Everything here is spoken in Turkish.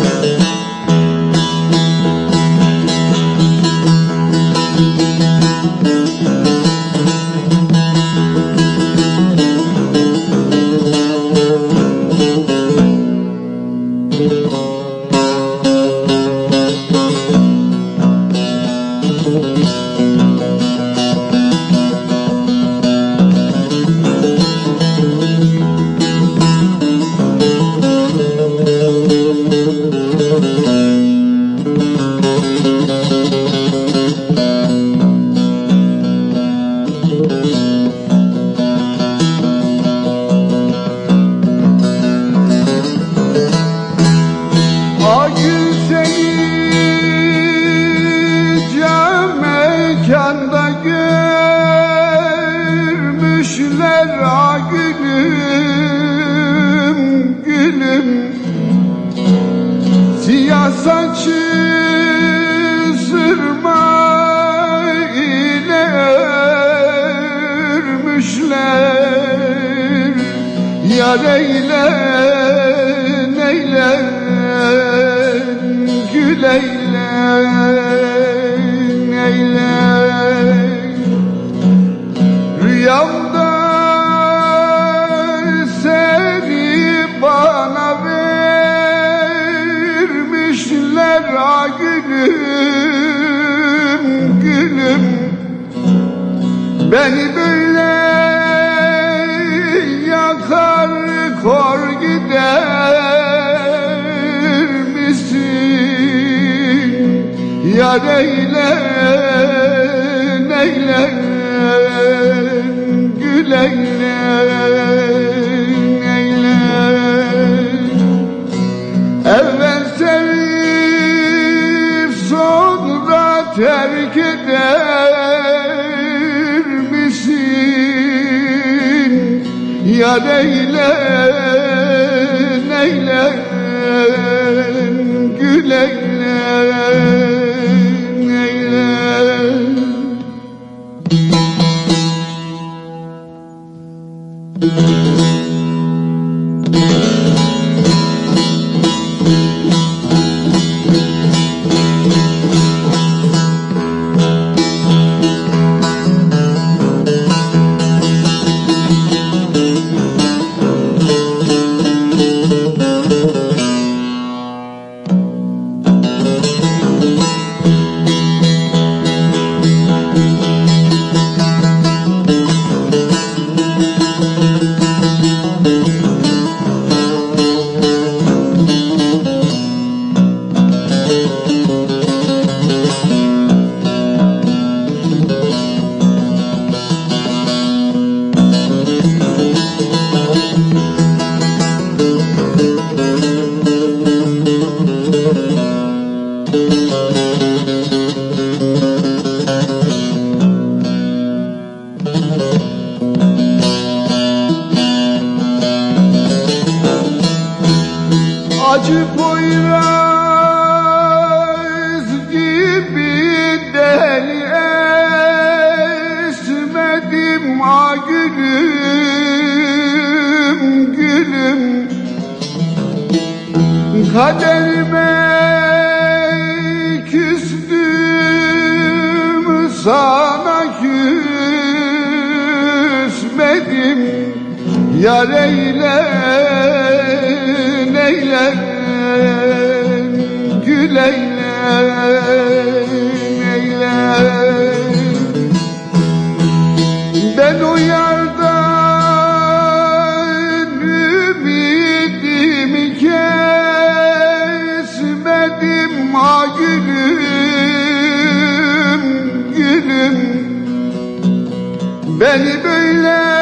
Beni böyle yakar kor gider misin? Yar eylen, eylen, gül eylen, eylen. Evvel sevip sonra terk eder misin? Yar eylen, eylen, gül eylen, eylen. Acı Poyraz gibi deli esmedim ah gülüm, gülüm. Kaderime küstüm, sana küsmedim. Yar eylen, eylen, gül eylen, eylen. Ben o yardan ümidimi kesmedim ah gülüm, gülüm. Beni böyle